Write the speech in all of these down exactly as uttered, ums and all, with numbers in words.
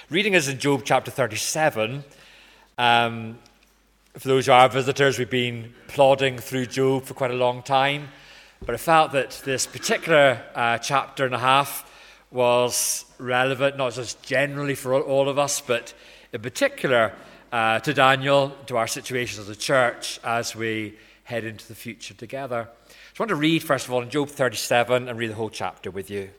Reading is in Job chapter thirty-seven. Um, for those who are visitors, we've been plodding through Job for quite a long time. But I felt that this particular uh, chapter and a half was relevant, not just generally for all of us, but in particular uh, to Daniel, to our situation as a church as we head into the future together. So I want to read, first of all, in Job thirty-seven and read the whole chapter with you.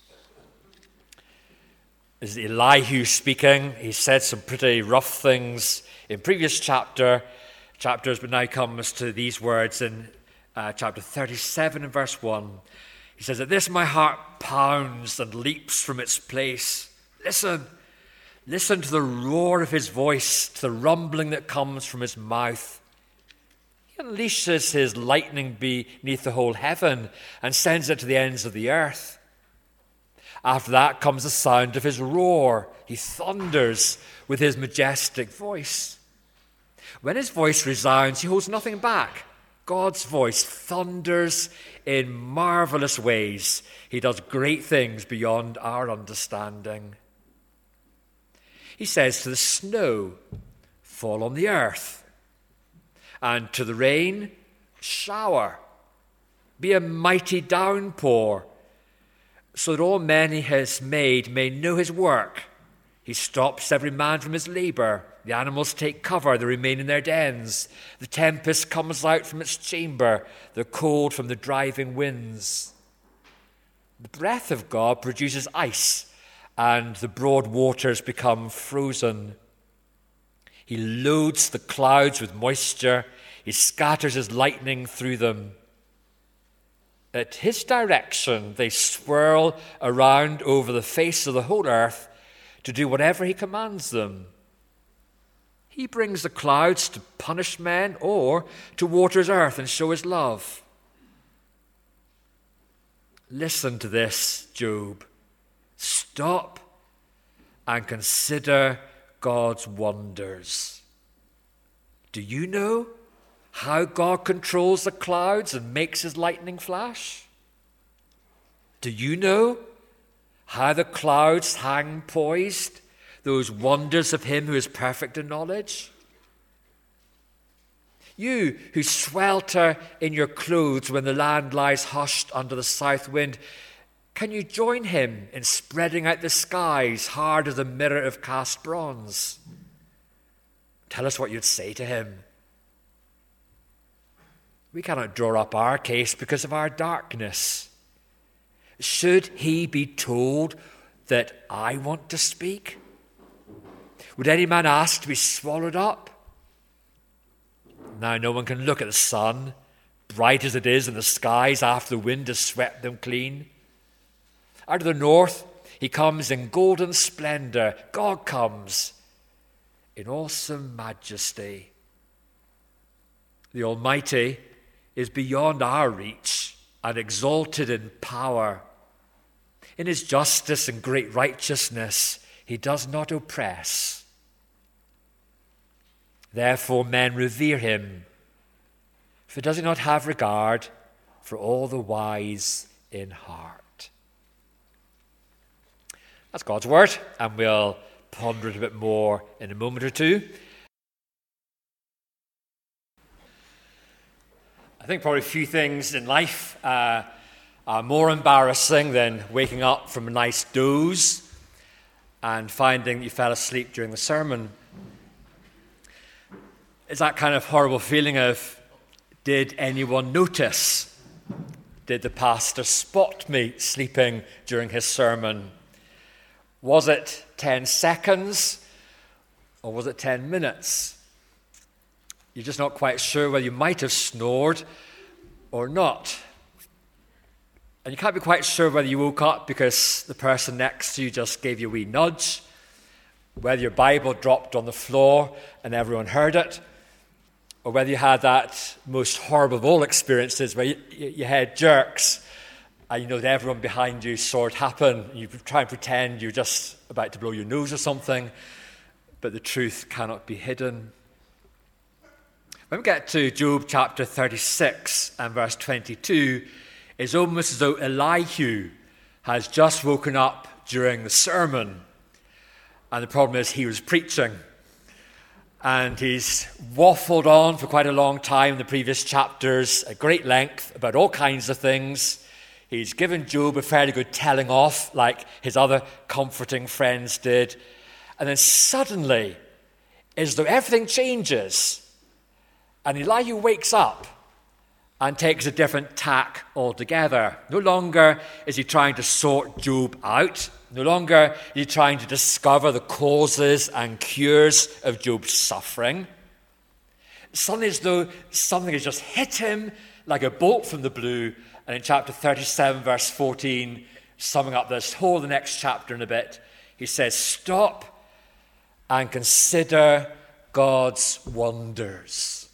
This is Elihu speaking. He said some pretty rough things in previous chapter chapters, but now comes to these words in uh, chapter thirty-seven and verse one. He says, "At this my heart pounds and leaps from its place. Listen, listen to the roar of his voice, to the rumbling that comes from his mouth. He unleashes his lightning beneath the whole heaven and sends it to the ends of the earth. After that comes the sound of his roar. He thunders with his majestic voice. When his voice resounds, he holds nothing back. God's voice thunders in marvelous ways. He does great things beyond our understanding. He says to the snow, 'Fall on the earth,' and to the rain, 'Shower. Be a mighty downpour, so that all men he has made may know his work. He stops every man from his labor. The animals take cover, they remain in their dens. The tempest comes out from its chamber, the cold from the driving winds. The breath of God produces ice, and the broad waters become frozen. He loads the clouds with moisture. He scatters his lightning through them. At his direction, they swirl around over the face of the whole earth to do whatever he commands them. He brings the clouds to punish men or to water his earth and show his love. Listen to this, Job. Stop and consider God's wonders. Do you know how God controls the clouds and makes his lightning flash? Do you know how the clouds hang poised, those wonders of him who is perfect in knowledge? You who swelter in your clothes when the land lies hushed under the south wind, can you join him in spreading out the skies hard as a mirror of cast bronze? Tell us what you'd say to him. We cannot draw up our case because of our darkness. Should he be told that I want to speak? Would any man ask to be swallowed up? Now no one can look at the sun, bright as it is in the skies after the wind has swept them clean. Out of the north he comes in golden splendor. God comes in awesome majesty. The Almighty is beyond our reach and exalted in power. In his justice and great righteousness, he does not oppress. Therefore men revere him, for does he not have regard for all the wise in heart? That's God's word, and we'll ponder it a bit more in a moment or two. I think probably few things in life uh, are more embarrassing than waking up from a nice doze and finding you fell asleep during the sermon. It's that kind of horrible feeling of, did anyone notice? Did the pastor spot me sleeping during his sermon? Was it ten seconds or was it ten minutes? You're just not quite sure whether you might have snored or not. And you can't be quite sure whether you woke up because the person next to you just gave you a wee nudge, whether your Bible dropped on the floor and everyone heard it, or whether you had that most horrible of all experiences where you, your head jerks and you know that everyone behind you saw it happen. And you try and pretend you're just about to blow your nose or something, but the truth cannot be hidden. When we get to Job chapter thirty-six and verse twenty-two, it's almost as though Elihu has just woken up during the sermon And the problem is he was preaching. And he's waffled on for quite a long time in the previous chapters, at great length, about all kinds of things. He's given Job a fairly good telling off, like his other comforting friends did. And then suddenly, as though everything changes, and Elihu wakes up and takes a different tack altogether. No longer is he trying to sort Job out. No longer is he trying to discover the causes and cures of Job's suffering. Suddenly, as though something has just hit him like a bolt from the blue. And in chapter thirty-seven, verse fourteen, summing up this whole the next chapter in a bit, he says, "Stop and consider God's wonders."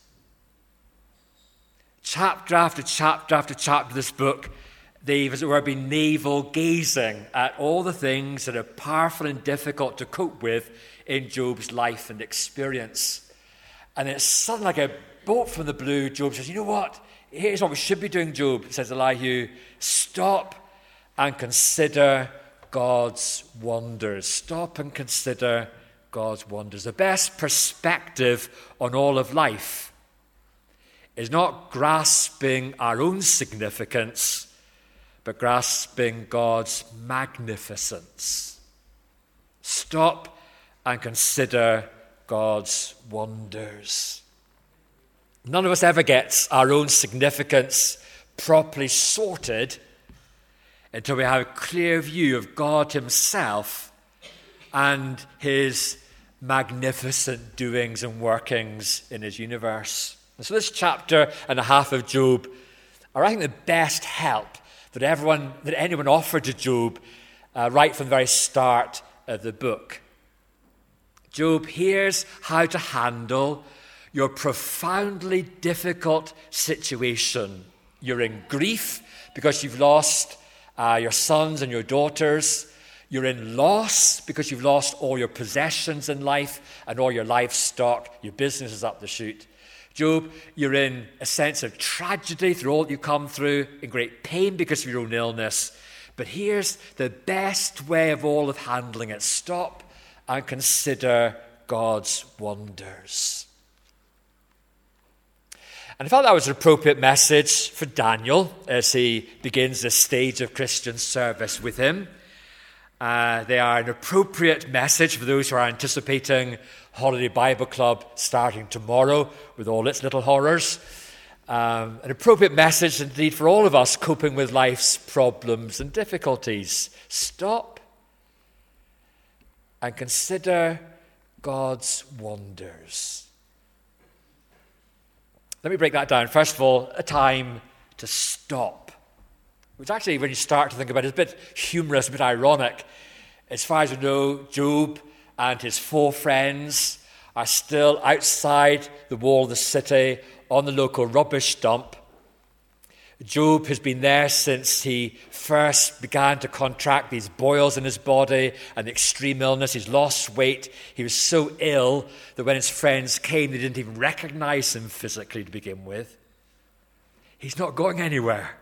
Chapter after chapter after chapter of this book, they've, as it were, been navel-gazing at all the things that are powerful and difficult to cope with in Job's life and experience. And it's suddenly like a bolt from the blue. Job says, "You know what? Here's what we should be doing, Job," says Elihu. "Stop and consider God's wonders." Stop and consider God's wonders. The best perspective on all of life is not grasping our own significance, but grasping God's magnificence. Stop and consider God's wonders. None of us ever gets our own significance properly sorted until we have a clear view of God himself and his magnificent doings and workings in his universe. And so this chapter and a half of Job are, I think, the best help that everyone, that anyone offered to Job uh, right from the very start of the book. Job hears how to handle your profoundly difficult situation. You're in grief because you've lost uh, your sons and your daughters. You're in loss because you've lost all your possessions in life and all your livestock. Your business is up the chute. Job, you're in a sense of tragedy through all that you come through, in great pain because of your own illness. But here's the best way of all of handling it. Stop and consider God's wonders. And I felt that was an appropriate message for Daniel as he begins this stage of Christian service with him. Uh, they are an appropriate message for those who are anticipating Holiday Bible Club starting tomorrow with all its little horrors. Um, an appropriate message indeed for all of us coping with life's problems and difficulties. Stop and consider God's wonders. Let me break that down. First of all, a time to stop, which actually, when you start to think about it, is a bit humorous, a bit ironic. As far as we know, Job and his four friends are still outside the wall of the city on the local rubbish dump. Job has been there since he first began to contract these boils in his body and the extreme illness. He's lost weight. He was so ill that when his friends came, they didn't even recognize him physically to begin with. He's not going anywhere.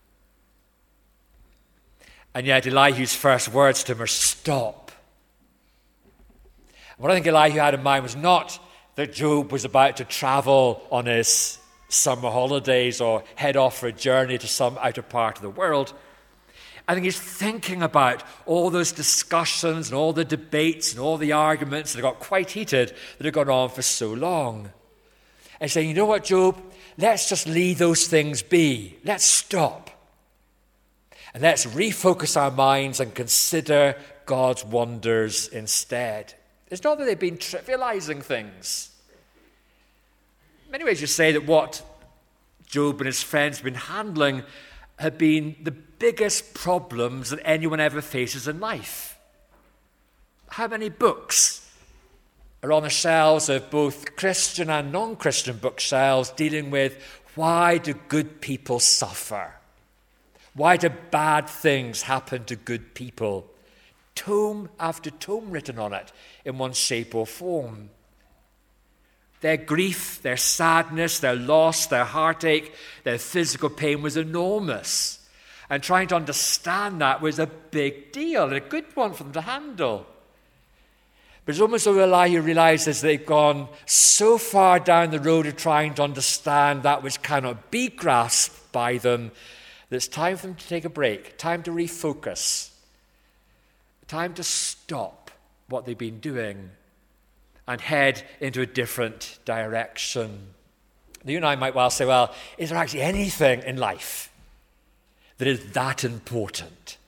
And yet Elihu's first words to him are, "Stop." What I think Elihu had in mind was not that Job was about to travel on his summer holidays or head off for a journey to some outer part of the world. I think he's thinking about all those discussions and all the debates and all the arguments that got quite heated that had gone on for so long. And saying, you know what, Job, let's just leave those things be. Let's stop. And let's refocus our minds and consider God's wonders instead. It's not that they've been trivializing things. In many ways, you say that what Job and his friends have been handling have been the biggest problems that anyone ever faces in life. How many books are on the shelves of both Christian and non-Christian bookshelves dealing with why do good people suffer? Why do bad things happen to good people? Tome after tome written on it in one shape or form. Their grief, their sadness, their loss, their heartache, their physical pain was enormous. And trying to understand that was a big deal, and a good one for them to handle. But it's almost as Elihu realizes they've gone so far down the road of trying to understand that which cannot be grasped by them that it's time for them to take a break, time to refocus, time to stop what they've been doing and head into a different direction. You and I might well say, well, is there actually anything in life that is that important?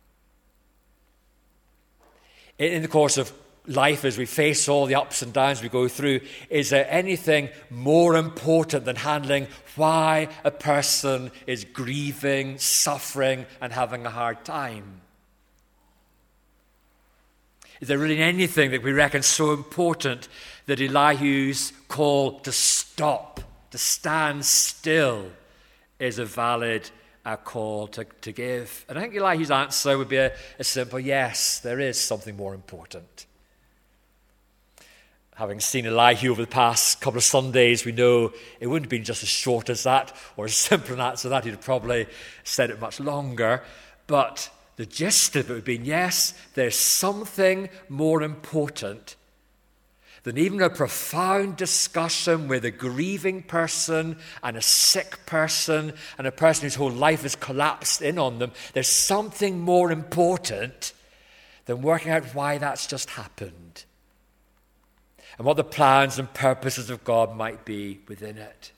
In the course of life, as we face all the ups and downs we go through, is there anything more important than handling why a person is grieving, suffering, and having a hard time? Is there really anything that we reckon so important that Elihu's call to stop, to stand still, is a valid uh, call to, to give? And I think Elihu's answer would be a, a simple yes, there is something more important. Having seen Elihu over the past couple of Sundays, we know it wouldn't have been just as short as that or as simple an answer as that. He'd have probably said it much longer. But the gist of it would have been, yes, there's something more important than even a profound discussion with a grieving person and a sick person and a person whose whole life has collapsed in on them. There's something more important than working out why that's just happened and what the plans and purposes of God might be within it.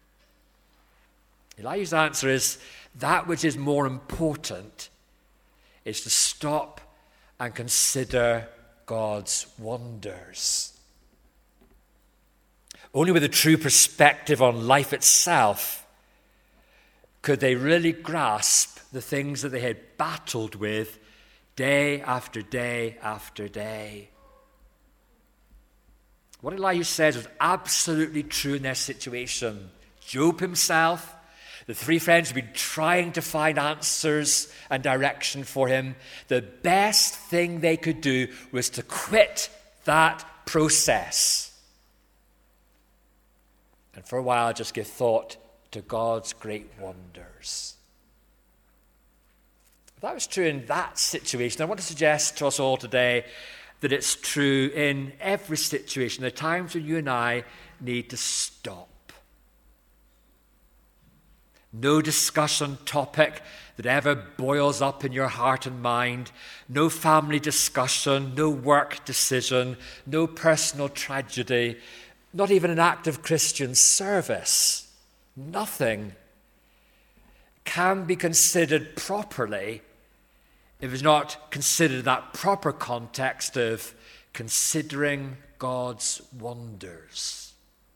Elihu's answer is that which is more important is to stop and consider God's wonders. Only with a true perspective on life itself could they really grasp the things that they had battled with day after day after day. What Elihu says was absolutely true in their situation. Job himself, the three friends who had been trying to find answers and direction for him. The best thing they could do was to quit that process and for a while just give thought to God's great wonders. If that was true in that situation, I want to suggest to us all today that it's true in every situation. There are times when you and I need to stop. No discussion topic that ever boils up in your heart and mind, no family discussion, no work decision, no personal tragedy, not even an act of Christian service, nothing can be considered properly if it's not considered in that proper context of considering God's wonders.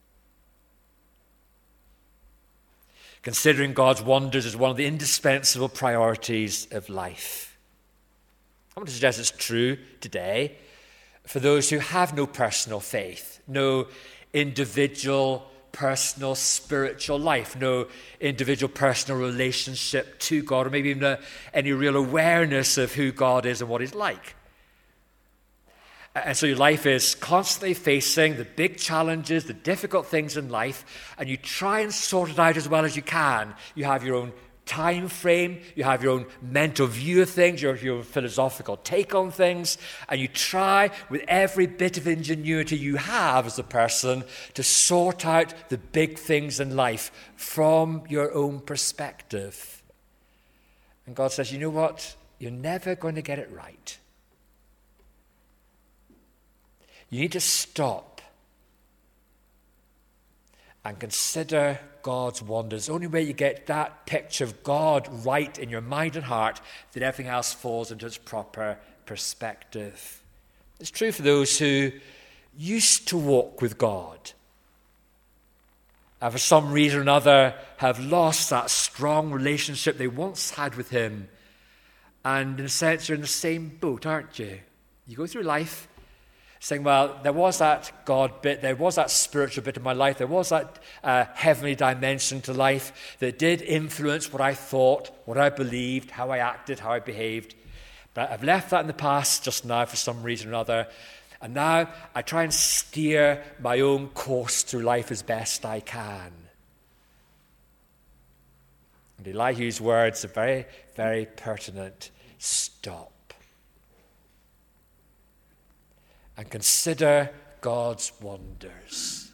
Considering God's wonders is one of the indispensable priorities of life. I want to suggest it's true today for those who have no personal faith, no individual personal spiritual life, no individual personal relationship to God, or maybe even a, any real awareness of who God is and what He's like. And so your life is constantly facing the big challenges, the difficult things in life, and you try and sort it out as well as you can. You have your own time frame, you have your own mental view of things, your, your philosophical take on things, and you try with every bit of ingenuity you have as a person to sort out the big things in life from your own perspective. And God says, you know what? You're never going to get it right. You need to stop and consider God's wonders. The only way you get that picture of God right in your mind and heart, that everything else falls into its proper perspective. It's true for those who used to walk with God, and for some reason or another have lost that strong relationship they once had with Him. And in a sense, you're in the same boat, aren't you? You go through life saying, well, there was that God bit, there was that spiritual bit of my life, there was that uh, heavenly dimension to life that did influence what I thought, what I believed, how I acted, how I behaved. But I've left that in the past just now for some reason or another. And now I try and steer my own course through life as best I can. And Elihu's words are very, very pertinent. Stop. and consider God's wonders.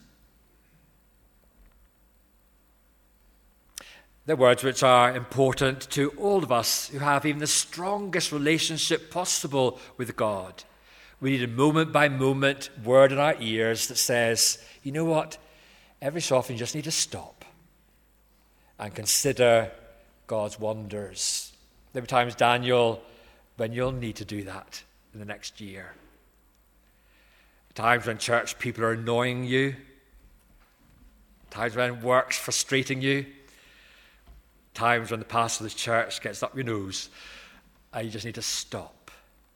They're words which are important to all of us who have even the strongest relationship possible with God. We need a moment-by-moment word in our ears that says, you know what, every so often you just need to stop and consider God's wonders. There will be times, Daniel, when you'll need to do that in the next year. Times when church people are annoying you. Times when work's frustrating you. Times when the pastor of the church gets up your nose and you just need to stop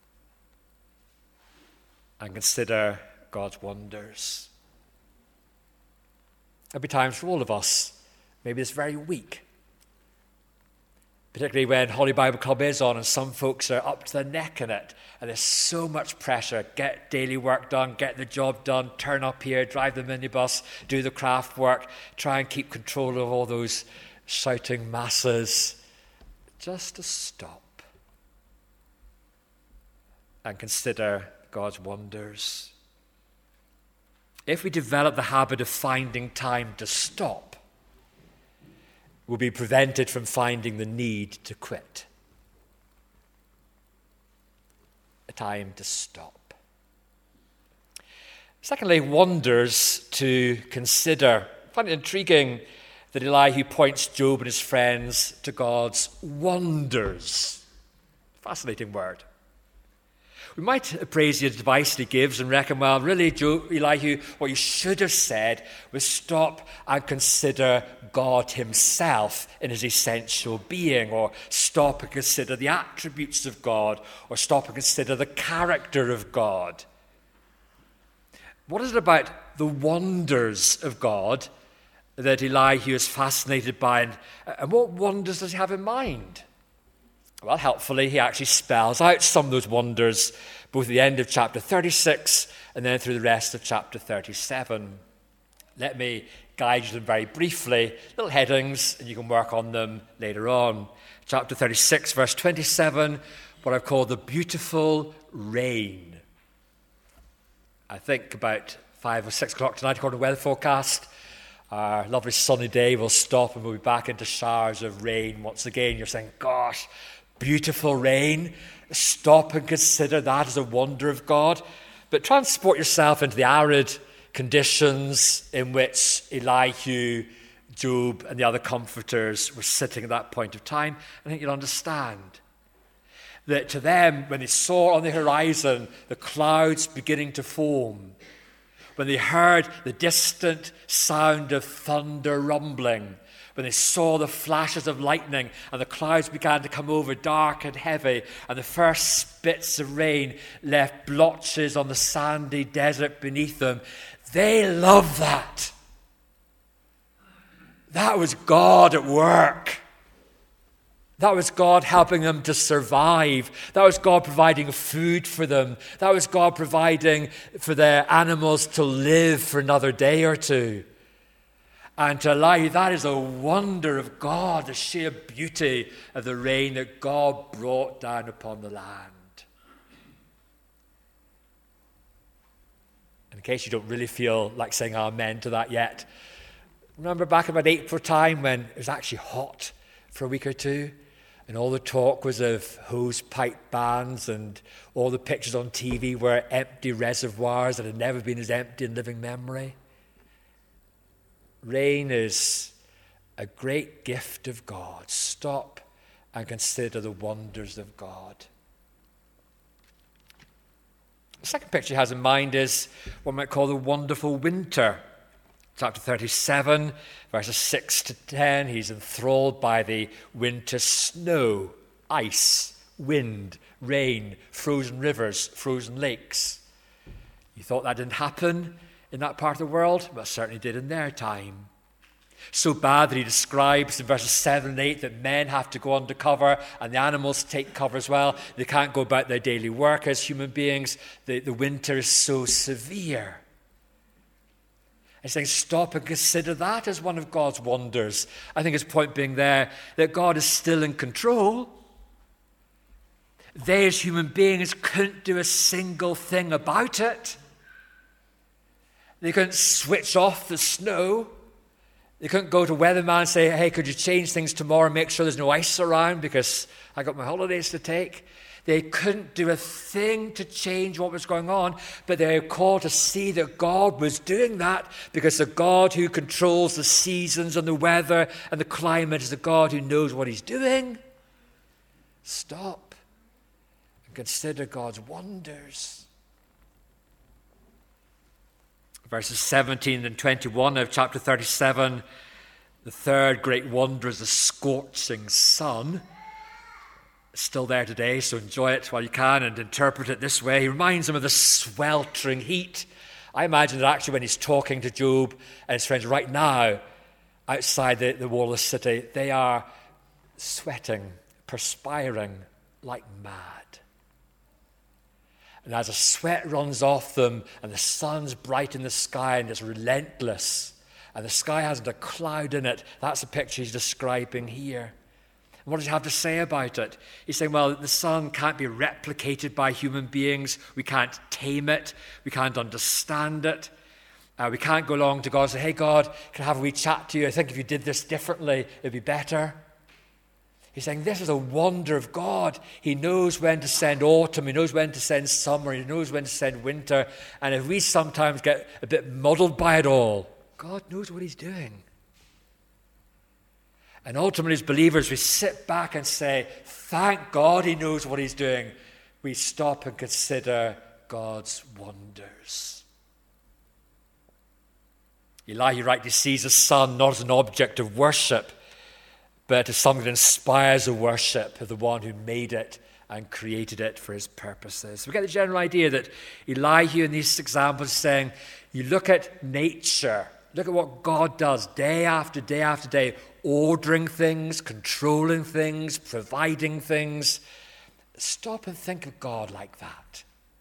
and consider God's wonders. There'll be times for all of us, maybe this very week, particularly when Holy Bible Club is on and some folks are up to their neck in it and there's so much pressure. Get daily work done, get the job done, turn up here, drive the minibus, do the craft work, try and keep control of all those shouting masses. Just to stop and consider God's wonders. If we develop the habit of finding time to stop, we'll be prevented from finding the need to quit. A time to stop. Secondly, wonders to consider. I find it intriguing that Elihu points Job and his friends to God's wonders. Fascinating word. We might appraise the advice he gives and reckon, well, really, Job, Elihu, what you should have said was stop and consider God himself in his essential being, or stop and consider the attributes of God, or stop and consider the character of God. What is it about the wonders of God that Elihu is fascinated by, and, and what wonders does he have in mind? Well, helpfully, he actually spells out some of those wonders, both at the end of chapter thirty-six and then through the rest of chapter thirty-seven. Let me guide you them very briefly, little headings, and you can work on them later on. Chapter thirty-six, verse twenty-seven, what I've called the beautiful rain. I think about five or six o'clock tonight, according to the weather forecast, our lovely sunny day will stop and we'll be back into showers of rain once again. You're saying, gosh, beautiful rain. Stop and consider that as a wonder of God. But transport yourself into the arid conditions in which Elihu, Job, and the other comforters were sitting at that point of time. I think you'll understand that to them, when they saw on the horizon the clouds beginning to form, when they heard the distant sound of thunder rumbling, when they saw the flashes of lightning and the clouds began to come over dark and heavy, and the first spits of rain left blotches on the sandy desert beneath them, they loved that. That was God at work. That was God helping them to survive. That was God providing food for them. That was God providing for their animals to live for another day or two. And to Elihu, that is a wonder of God, the sheer beauty of the rain that God brought down upon the land. In case you don't really feel like saying amen to that yet, remember back about April time when it was actually hot for a week or two? And all the talk was of hose pipe bans, and all the pictures on T V were empty reservoirs that had never been as empty in living memory. Rain is a great gift of God. Stop and consider the wonders of God. The second picture he has in mind is what we might call the wonderful winter. Chapter thirty-seven, verses six to ten, he's enthralled by the winter snow, ice, wind, rain, frozen rivers, frozen lakes. You thought that didn't happen in that part of the world? Well, it certainly did in their time. So bad that he describes in verses seven and eight that men have to go under cover and the animals take cover as well. They can't go about their daily work as human beings. The, the winter is so severe. He's saying, stop and consider that as one of God's wonders. I think his point being there that God is still in control. They as human beings couldn't do a single thing about it. They couldn't switch off the snow. They couldn't go to weatherman and say, hey, could you change things tomorrow and make sure there's no ice around because I got my holidays to take. They couldn't do a thing to change what was going on, but they were called to see that God was doing that because the God who controls the seasons and the weather and the climate is the God who knows what he's doing. Stop and consider God's wonders. Verses seventeen and twenty-one of chapter thirty-seven, the third great wonder is the scorching sun. It's still there today, so enjoy it while you can and interpret it this way. He reminds them of the sweltering heat. I imagine that actually when he's talking to Job and his friends right now outside the, the wall of the city, they are sweating, perspiring like mad. And as the sweat runs off them and the sun's bright in the sky and it's relentless and the sky hasn't a cloud in it, that's the picture he's describing here. And what does he have to say about it? He's saying, well, the sun can't be replicated by human beings. We can't tame it. We can't understand it. Uh, we can't go along to God and say, hey, God, can I have a wee chat to you? I think if you did this differently, it'd be better. He's saying this is a wonder of God. He knows when to send autumn. He knows when to send summer. He knows when to send winter. And if we sometimes get a bit muddled by it all, God knows what he's doing. And ultimately, as believers, we sit back and say, thank God he knows what he's doing. We stop and consider God's wonders. Elihu rightly sees the sun not as an object of worship, but as something that inspires the worship of the one who made it and created it for his purposes. We get the general idea that Elihu in these examples is saying, you look at nature, look at what God does day after day after day, ordering things, controlling things, providing things. Stop and think of God like that.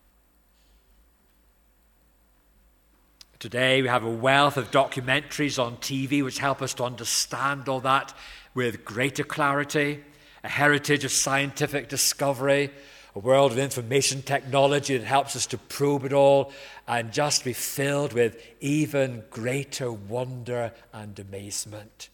Today we have a wealth of documentaries on T V which help us to understand all that with greater clarity, a heritage of scientific discovery, a world of information technology that helps us to probe it all and just be filled with even greater wonder and amazement.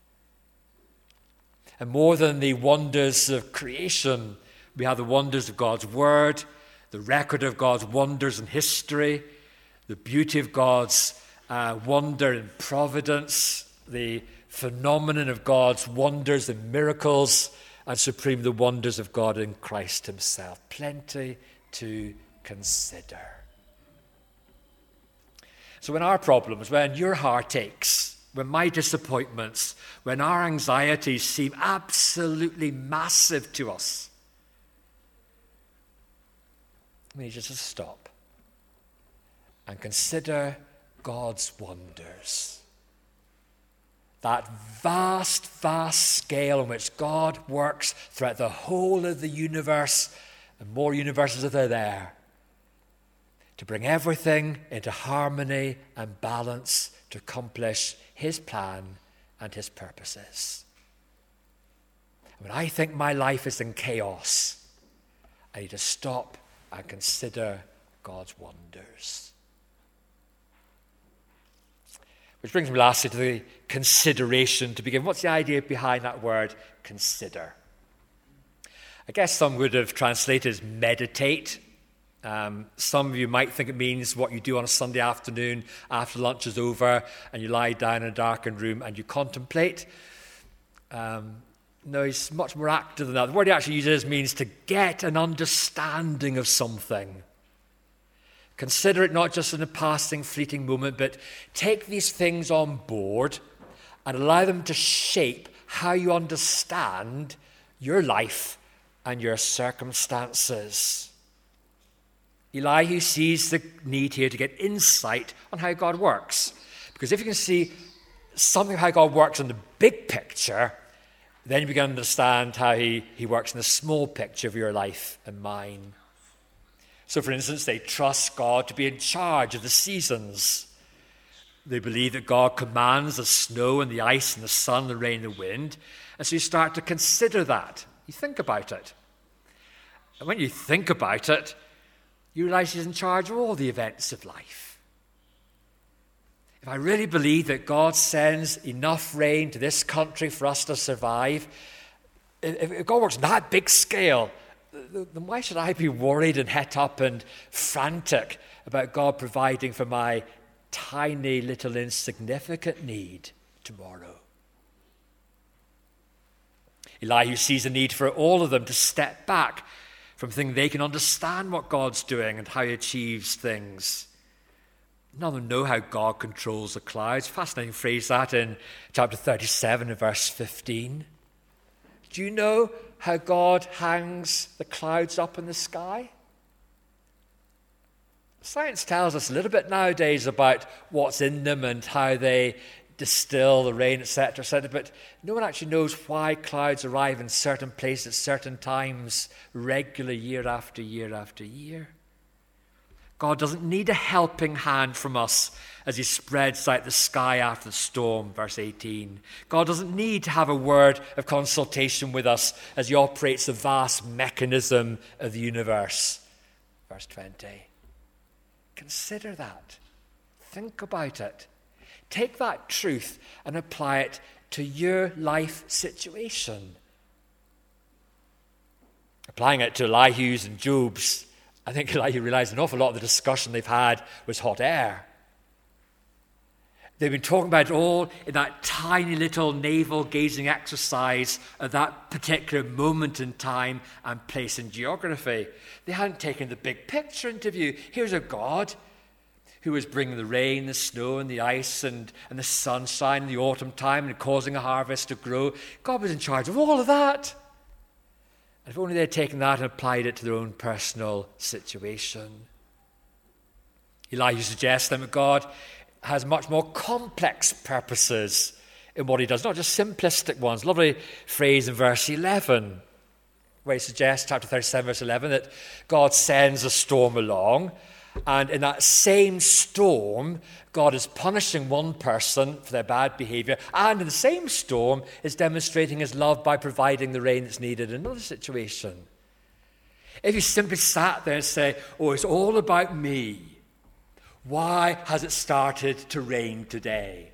And more than the wonders of creation, we have the wonders of God's word, the record of God's wonders in history, the beauty of God's uh, wonder in providence, the phenomenon of God's wonders and miracles, and supreme the wonders of God in Christ himself. Plenty to consider. So when our problems, when your heart aches, when my disappointments, when our anxieties seem absolutely massive to us, we need just to stop and consider God's wonders. That vast, vast scale in which God works throughout the whole of the universe, and more universes are there, to bring everything into harmony and balance to accomplish his plan and his purposes. When I think my life is in chaos, I need to stop and consider God's wonders. Which brings me lastly to the consideration to begin. What's the idea behind that word, consider? I guess some would have translated as meditate. Um, some of you might think it means what you do on a Sunday afternoon after lunch is over and you lie down in a darkened room and you contemplate. Um, no, it's much more active than that. The word he actually uses means to get an understanding of something. Consider it not just in a passing, fleeting moment, but take these things on board and allow them to shape how you understand your life and your circumstances. Elihu sees the need here to get insight on how God works. Because if you can see something of how God works in the big picture, then you begin to understand how he, he works in the small picture of your life and mine. So, for instance, they trust God to be in charge of the seasons. They believe that God commands the snow and the ice and the sun, the rain and the wind. And so you start to consider that. You think about it. And when you think about it, you realize he's in charge of all the events of life. If I really believe that God sends enough rain to this country for us to survive, if God works on that big scale, then why should I be worried and het up and frantic about God providing for my tiny little insignificant need tomorrow? Elihu sees the need for all of them to step back from thinking they can understand what God's doing and how he achieves things. None of them know how God controls the clouds. Fascinating phrase that in chapter thirty-seven and verse fifteen. Do you know how God hangs the clouds up in the sky? Science tells us a little bit nowadays about what's in them and how they distill the rain, et cetera, et cetera, but no one actually knows why clouds arrive in certain places at certain times, regularly, year after year after year. God doesn't need a helping hand from us as he spreads out the sky after the storm, verse eighteen. God doesn't need to have a word of consultation with us as he operates the vast mechanism of the universe, verse twenty. Consider that. Think about it. Take that truth and apply it to your life situation. Applying it to Elihu's and Job's, I think Elihu realized an awful lot of the discussion they've had was hot air. They've been talking about it all in that tiny little navel-gazing exercise at that particular moment in time and place in geography. They hadn't taken the big picture into view. Here's a God who was bringing the rain, the snow, and the ice, and, and the sunshine in the autumn time, and causing a harvest to grow. God was in charge of all of that. And if only they had taken that and applied it to their own personal situation. Elihu suggests then that God has much more complex purposes in what he does, not just simplistic ones. Lovely phrase in verse eleven, where he suggests, chapter thirty-seven, verse eleven, that God sends a storm along, and in that same storm, God is punishing one person for their bad behavior, and in the same storm is demonstrating his love by providing the rain that's needed in another situation. If you simply sat there and say, oh, it's all about me, why has it started to rain today?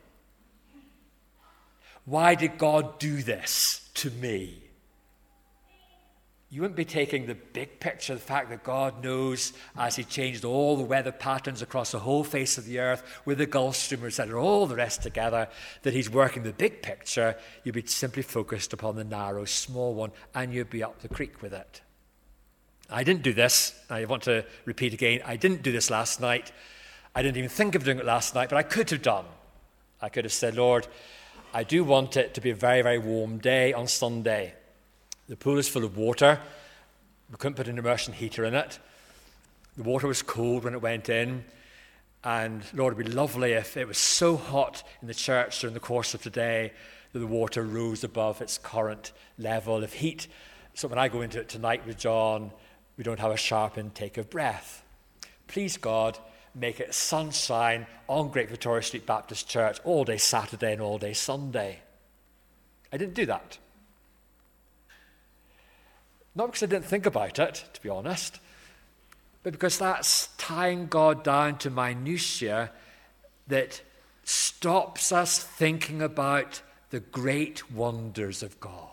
Why did God do this to me? You wouldn't be taking the big picture, the fact that God knows, as he changed all the weather patterns across the whole face of the earth with the Gulf Stream, et cetera, all the rest together, that he's working the big picture. You'd be simply focused upon the narrow, small one, and you'd be up the creek with it. I didn't do this. I want to repeat again. I didn't do this last night. I didn't even think of doing it last night, but I could have done. I could have said, Lord, I do want it to be a very, very warm day on Sunday. The pool is full of water. We couldn't put an immersion heater in it. The water was cold when it went in. And Lord, it would be lovely if it was so hot in the church during the course of today that the water rose above its current level of heat. So when I go into it tonight with John, we don't have a sharp intake of breath. Please, God, make it sunshine on Great Victoria Street Baptist Church all day Saturday and all day Sunday. I didn't do that. Not because I didn't think about it, to be honest, but because that's tying God down to minutiae that stops us thinking about the great wonders of God.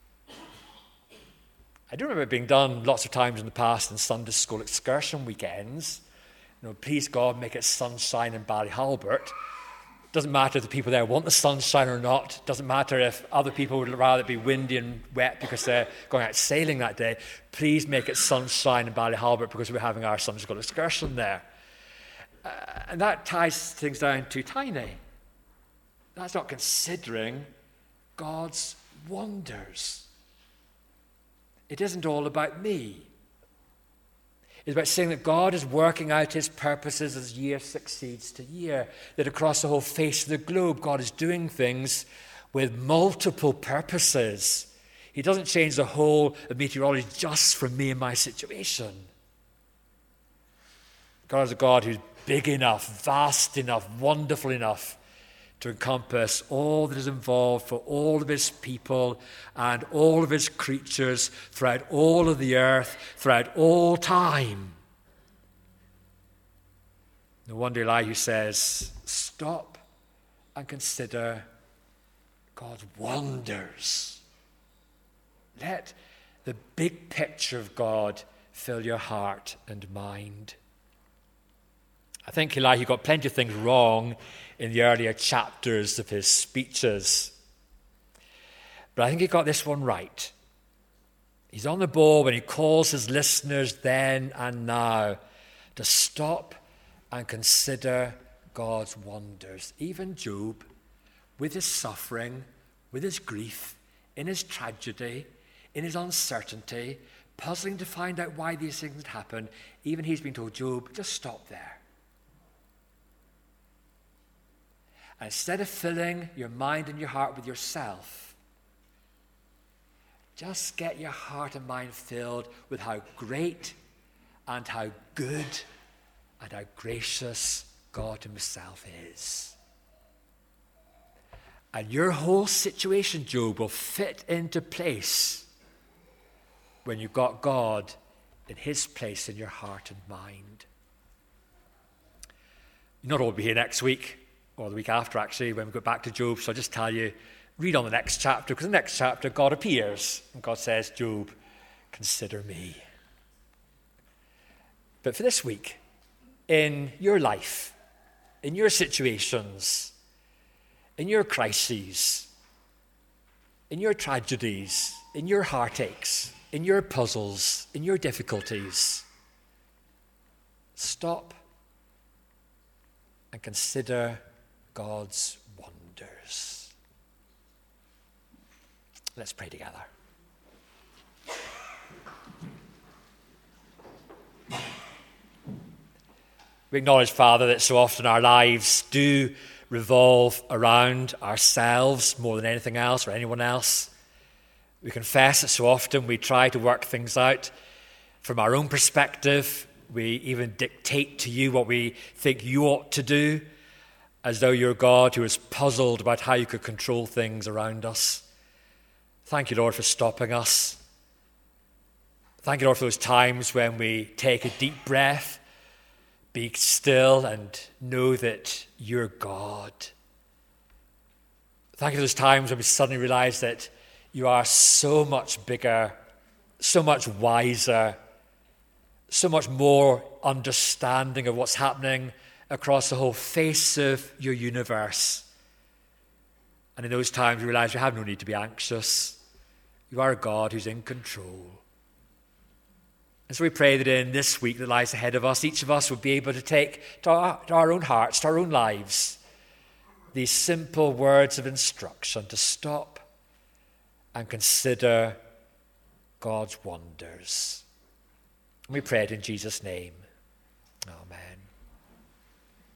I do remember it being done lots of times in the past in Sunday school excursion weekends. You know, please God, make it sunshine in Ballyhalbert. Doesn't matter if the people there want the sunshine or not. Doesn't matter if other people would rather it be windy and wet because they're going out sailing that day. Please make it sunshine in Ballyhalbert because we're having our Sunday school excursion there. Uh, and that ties things down too tiny. That's not considering God's wonders. It isn't all about me. It's about saying that God is working out his purposes as year succeeds to year, that across the whole face of the globe, God is doing things with multiple purposes. He doesn't change the whole of meteorology just for me and my situation. God is a God who's big enough, vast enough, wonderful enough to encompass all that is involved for all of his people and all of his creatures throughout all of the earth, throughout all time. No wonder Elihu says, stop and consider God's wonders. Let the big picture of God fill your heart and mind. I think Elihu got plenty of things wrong in the earlier chapters of his speeches. But I think he got this one right. He's on the ball when he calls his listeners then and now to stop and consider God's wonders. Even Job, with his suffering, with his grief, in his tragedy, in his uncertainty, puzzling to find out why these things had happened, even he's been told, Job, just stop there. And instead of filling your mind and your heart with yourself, just get your heart and mind filled with how great and how good and how gracious God himself is. And your whole situation, Job, will fit into place when you've got God in his place in your heart and mind. You're not all be here next week, or the week after actually, when we go back to Job, so I'll just tell you, read on the next chapter, because the next chapter God appears, and God says, Job, consider me. But for this week, in your life, in your situations, in your crises, in your tragedies, in your heartaches, in your puzzles, in your difficulties, stop and consider God's wonders. Let's pray together. We acknowledge, Father, that so often our lives do revolve around ourselves more than anything else or anyone else. We confess that so often we try to work things out from our own perspective. We even dictate to you what we think you ought to do, as though you're God who is puzzled about how you could control things around us. Thank you, Lord, for stopping us. Thank you, Lord, for those times when we take a deep breath, be still, and know that you're God. Thank you for those times when we suddenly realize that you are so much bigger, so much wiser, so much more understanding of what's happening across the whole face of your universe. And in those times we realize we have no need to be anxious. You are a God who's in control. And so we pray that in this week that lies ahead of us, each of us will be able to take to our, to our own hearts, to our own lives, these simple words of instruction to stop and consider God's wonders. And we pray it in Jesus' name.